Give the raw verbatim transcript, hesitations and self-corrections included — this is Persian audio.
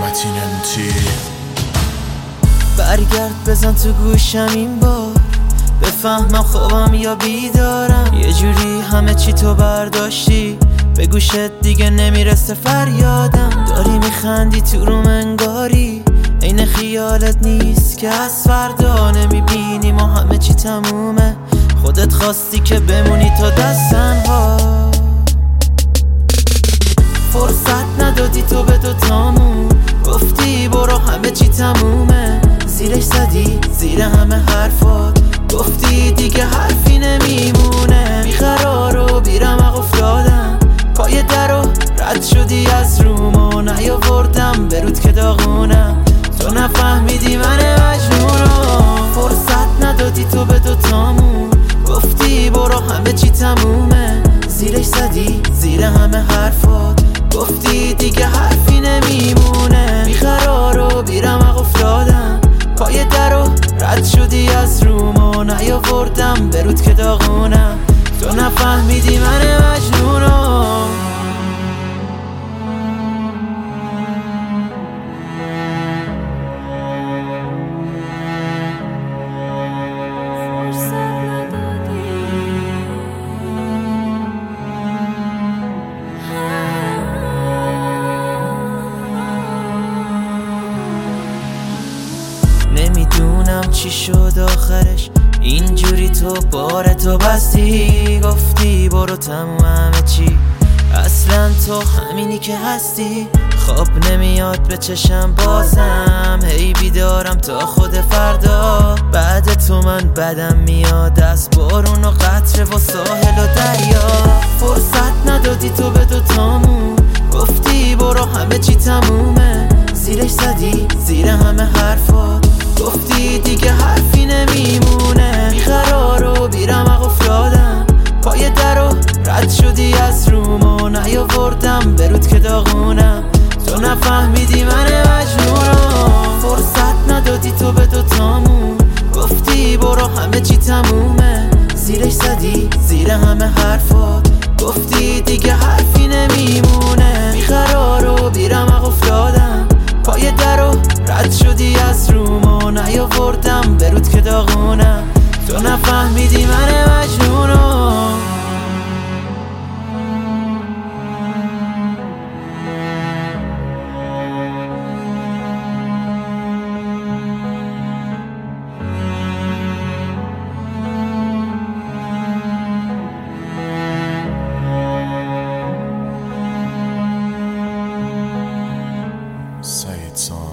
متین امتی. برگرد بزن تو گوشم این بار، بفهمم خوابم یا بیدارم. یه جوری همه چی تو برداشتی، به گوشت دیگه نمیرسه فریادم. داری میخندی تو روم انگاری، این خیالت نیست که از فردا نمیبینی ما همه چی تمومه. خودت خواستی که بمونی تا دست تنها، فرصت ندادی تو به دوتامون. گفتی برو همه چی تمومه، زیرش زدی زیر همه حرفات. گفتی دیگه حرفی نمیمونه، بیقرار و بیرمق افتادم. پای درو رد شدی از روم و نیاوردم به رود که داغونم. تو نفهمیدی من مجنونم، فرصت ندادی تو به دوتامون. گفتی برو همه چی تمومه، زیرش زدی زیر همه حرفات. گفتی دیگه حرفی نمیمونه، بیقرار و بیرمق افتادم. پای درو رد شدی از روم و نیاوردم به رود که داغونم. تو نفهمیدی من مجنونم. نمیدونم چی شد آخرش، اینجوری تو بار تو بستی. گفتی برو تموم همه چی، اصلا تو همینی که هستی. خواب نمیاد به چشم بازم، هی بیدارم تا خود فردا. بعد تو من بدم میاد از بارون و قطره و ساحل و دریا. فرصت ندادی تو به دوتامون. گفتی برو همه چی تمومه، زیرش زدی زیر همه حرفات. گفتی دیگه حرفی نمیمونه، بیقرار و بیرمق افتادم. پای درو رد شدی از روم و نیاوردم به رود که داغونم. تو نفهمیدی من مجنونم، فرصت ندادی تو به دوتامون. گفتی برو همه چی تمومه، زیرش زدی زیر همه حرفات. گفتی دیگه حرفی نمیمونه، بیقرار و بیرمق افتادم. پای درو رد شدی از روم و نیاوردم به رود که داغونم. تو نفهمیدی من مجنونم. Say it song.